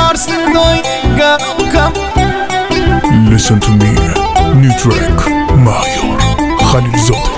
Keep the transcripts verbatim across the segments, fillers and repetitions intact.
چهار صدای گروکم. Listen to me. New track. مهیار خلیلزاده.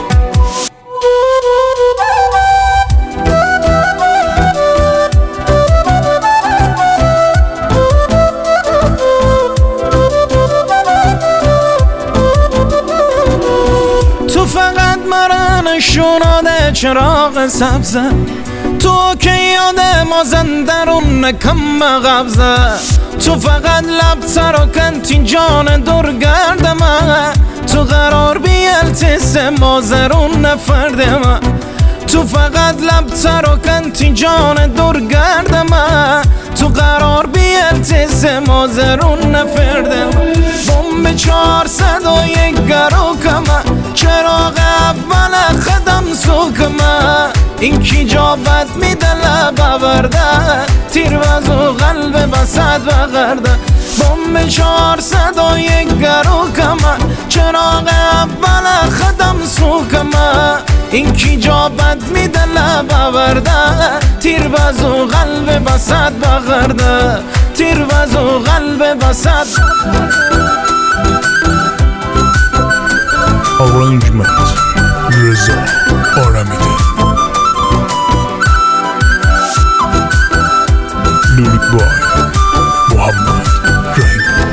تو فقط مرا نشوناده چراغ سبزه، تو که یاد مازندرون نکم قبضه. تو فقط لب سر و کنتی جان دور گردم، تو قرار بیلتس مازرون نفردم. تو فقط لب سر و کنتی جان دور گردم، تو قرار بیلتس مازرون نفردم. بوم چهار صد و یک گروکم، چراغ اول خدم سوکم. این کی جا بد میده لب آورده، تیر وزو قلب بسد بغرده. بوم چهار صد و یک گروکم، چراغ اول خدم سوکم. این کی جا بد میده لب آورده، تیر وزو قلب بسد بغرده. تیر وزو قلب بسد. Arrangement رضا آرمیده. لیریک بای محمد رحیم‌پور.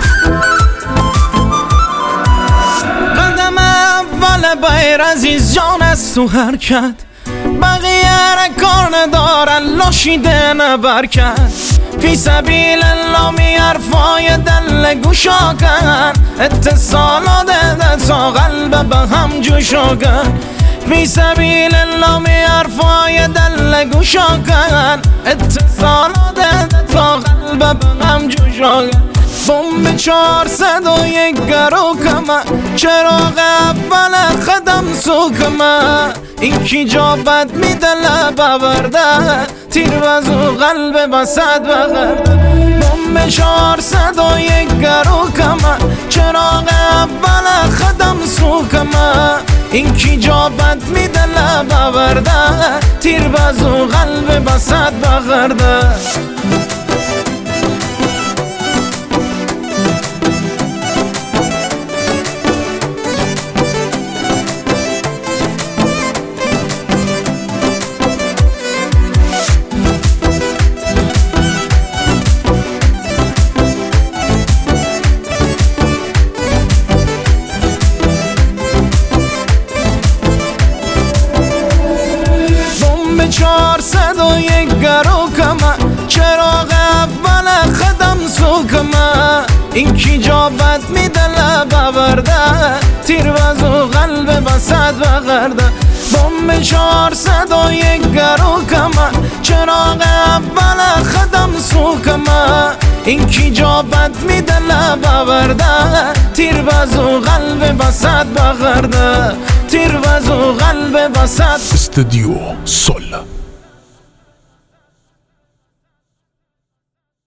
قدم اول بایر عزیز جان از تو حرکت، بقیه کار ندارن لاشیده نبرکت. فی سبیل الله می حرفای دل گوشا کن، اتصال ده تا قلب به هم جوشا کن. فی سبیل الله می حرفای دل گوشا کن، اتصال ده تا قلب به هم جوشا کن. بوم چهار صد و یک گروکم، چراغ اول خدم سوکم. این کی جا بد میده لب آورده، تیر وزو قلب بسد بغرده. بوم چهار صد و یک گروکم، چراغ اول خدم سوکم. این کی جا بد میده لب آورده، تیر وزو قلب بسد بغرده. چهار صد و یک گروکم، چراغ اول خدم سوکم. این کی جا بد میده لب آورده، تیر وزو قلب بسد بغرده. بوم چهار صد و یک گروکم، چراغ اول خدم سوکم. این کی جا بد میده لب آورده، تیر وزو قلب بسد بغرده. تیر وزو قلب بسد. استودیو سول.